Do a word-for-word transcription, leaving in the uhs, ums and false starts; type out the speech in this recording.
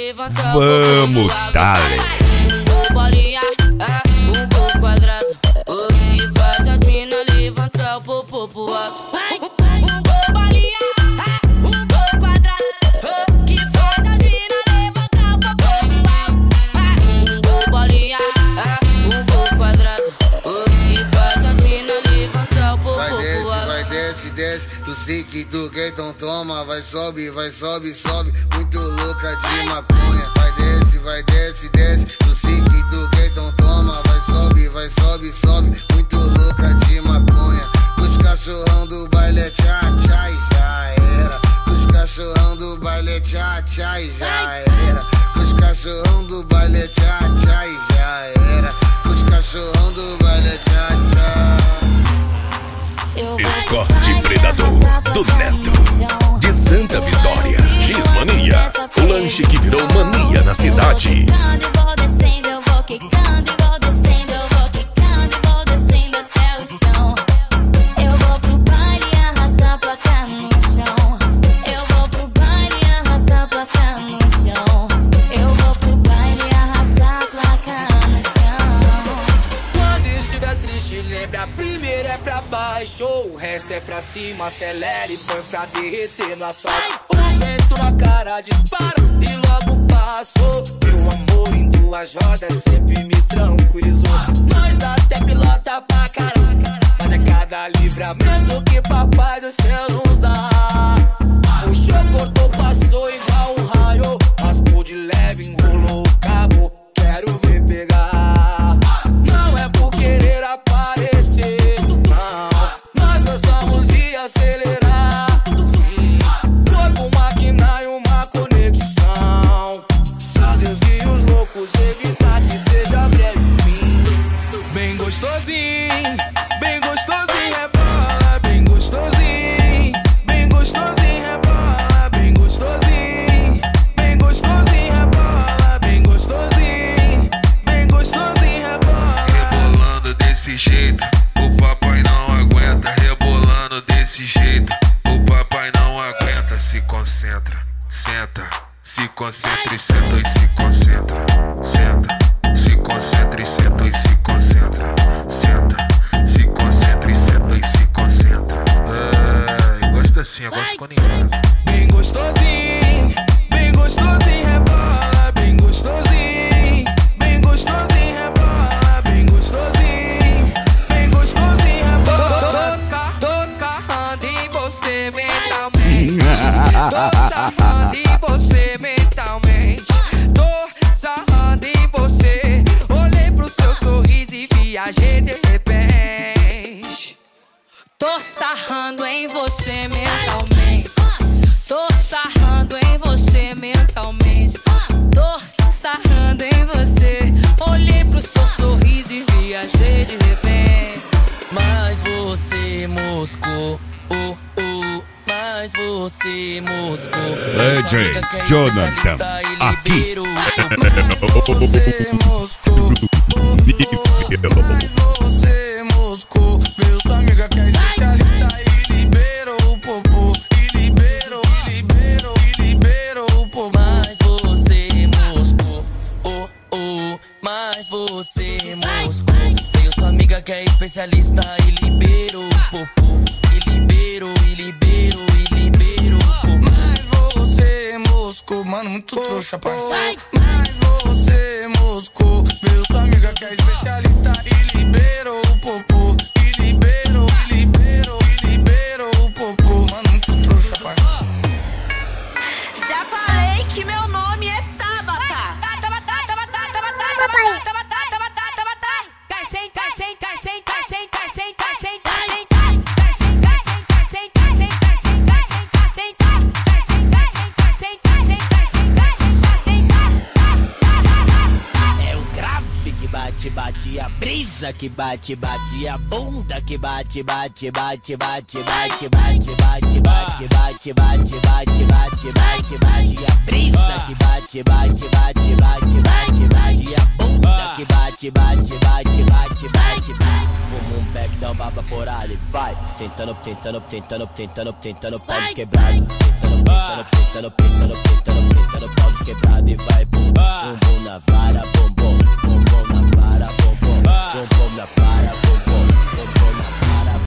Vamos, dale. Bolinha, é, um gol quadrado, oh, que faz as mina levantar o popô pro alto. Um gol bolinha, é, um gol quadrado, oh, que faz as mina levantar o popô pro alto. Um gol bolinha, é, um gol quadrado, oh, que faz as mina levantar o popô pro alto. Vai desce, vai desce, desce, tu sei que tu quer, então toma. Vai sobe, vai sobe, sobe, muito louca de maconha. Vai desce, vai desce, desce, tu sei que tu quer, então toma. Vai sobe, vai sobe, sobe, muito louca de maconha. Os cachorrão do baile é tchá, tchá e já era. Os cachorrão do baile é tchá, tchá e já era. Os cachorrão do baile é tchá, tchá e já era. Os cachorrão do baile é tchá, tchá. Escorte Predador do Neto de Santa Vitória. X-Mania, o lanche que virou mania na cidade. Eu vou descendo, eu vou quicando, eu vou descendo, eu vou quicando, eu vou descendo até o chão. Eu vou pro baile e arrastar a placa no chão. Eu vou pro baile e arrastar a placa no chão. Eu vou pro baile e arrastar a placa no chão. Quando estiver triste, lembra, primeiro é pra baixo, o resto é pra cima, acelera e põe pra derreter no asfalto. O vento na cara dispara e logo passou. Meu amor em duas rodas sempre me tranquilizou. Nós até pilota pra caraca, mas é cada livramento que papai do céu nos dá. O show cortou, passou igual um raio, raspou de leve, enrolou o cabo, quero ver pegar. Não é por querer aparecer, não, nós gostamos de acelerar. Sim, corpo, máquina e uma conexão. Só Deus guia os loucos, evitar que seja breve fim. Bem gostosinho, bem gostosinho, rebola, bem gostosinho, bem gostosinho, rebola, bem gostosinho, bem gostosinho, rebola, bem gostosinho, bem gostosinho, rebola. Rebolando desse jeito, o papai não aguenta. Rebolando desse jeito, o papai não aguenta. Se concentra, senta, se concentra e senta e se concentra. Senta, se concentra e senta e se concentra. Senta, se concentra e senta e se concentra. É, gosta assim, eu gosto com ninguém. Bem gostosinho, bem gostosinho, rebola, bem gostosinho, bem gostosinho, rebola, bem gostosinho, bem gostosinho, rebola. Tô sarrando em você mentalmente. Tô sarrando em você mentalmente. Tô sarrando em você. Olhei pro seu sorriso e viajei de repente. Tô sarrando em você mentalmente. Tô sarrando em você mentalmente. Tô sarrando em você. Olhei pro seu sorriso e viajei de repente. Mas você moscou, oh, oh, mas você moscou. D J Jonathan, aqui. Você moscou, mas você moscou. Veio sua amiga que é especialista e liberou o popô. E liberou, e liberou, e liberou o popô. Mas você moscou, oh, oh, mas você moscou. Veio sua amiga que é especialista e liberou o popô. E liberou, e liberou, e liberou o popô. Mas você moscou, mano, muito trouxa, parceiro. Mas você moscou. Veio sua amiga que é especialista e liberou o popô. E liberou, e liberou, e liberou o popô. Mano, muito trouxa, parceiro. Já falei que meu nome é Tabata. Cai sem, cai sem, cai sem, cai sem, cai sem, cai sem, cai sem. É o grave que bate, bate, a brisa que bate, bate, a bunda que bate, bate, bate, bate, bate, bate, bate, bate, bate, bate, bate, bate, bate, bate, a brisa que bate, bate, bate, bate, bate, bate, a bunda que bate, bate, bate, bate, bate, bate. Como um back da baba forada e vai tentando, tentando, tentando, tentando, tentando, paus quebrados. Tentando, tentando, tentando, tentando, tentando, tentando, paus quebrada e vai bum, bum, bum na vara, bum, bum.